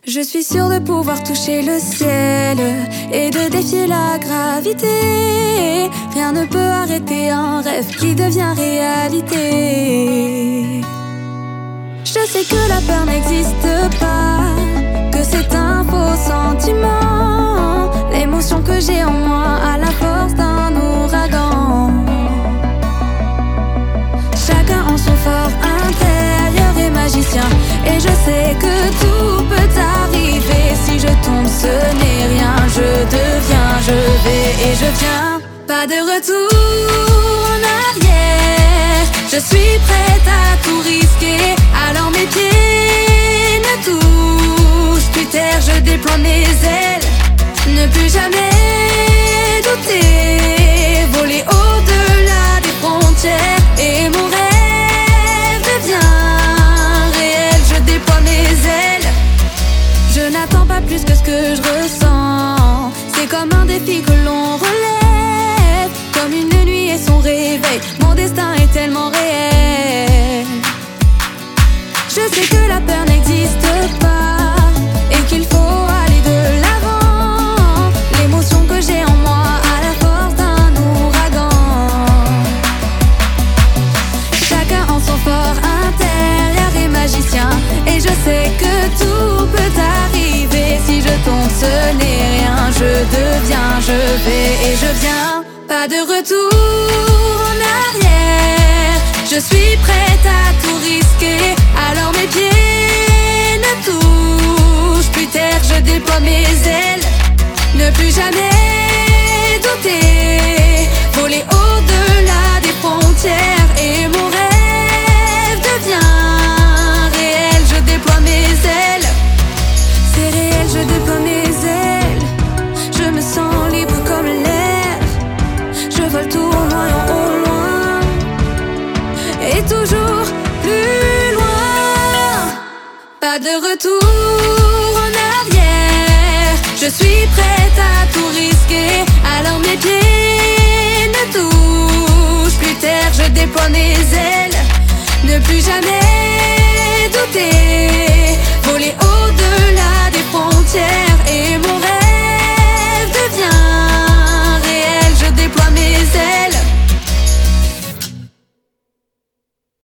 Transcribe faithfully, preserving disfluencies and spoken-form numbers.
Je suis sûre de pouvoir toucher le ciel et de défier la gravité. Rien ne peut arrêter un rêve qui devient réalité. Je sais que la peur n'existe pas, que c'est un faux sentiment. L'émotion que j'ai en moi à la force d'un ouragan. Chacun en son fort intérieur est magicien. Et je sais que tout peut arriver. Si je tombe, ce n'est rien. Je deviens, je vais et je viens. Pas de retour en arrière. Je suis prête à tout risquer. Alors mes pieds ne touchent plus terre. Je déploie mes ailes. Ne plus jamais douter. Voler au-delà des frontières. Et mon rêve devient réel. Je déploie mes ailes. Je n'attends pas plus que ce que je ressens. C'est comme un défi que l'on relève. Comme une nuit et son réveil. Mon destin est tellement réel. Je sais que la peur n'existe pas et qu'il faut aller de l'avant. L'émotion que j'ai en moi à la force d'un ouragan. Chacun en son fort intérieur est magicien. Et je sais que tout peut arriver. Si je tombe, ce n'est rien. Je deviens, je vais et je viens. Pas de retour en arrière. Je suis prête à tout risquer. Alors mes pieds ne touchent plus terre. Je déploie mes ailes. Ne plus jamais douter. Voler au-delà des frontières. Et mon rêve devient réel. Je déploie mes ailes. C'est réel, je déploie mes ailes. Je me sens libre comme l'air. Je vole tout au loin, au loin. Et toujours plus loin. Pas de retour en arrière. Je suis prête à tout risquer. Alors mes pieds ne touchent plus terre. Je déploie mes ailes. Ne plus jamais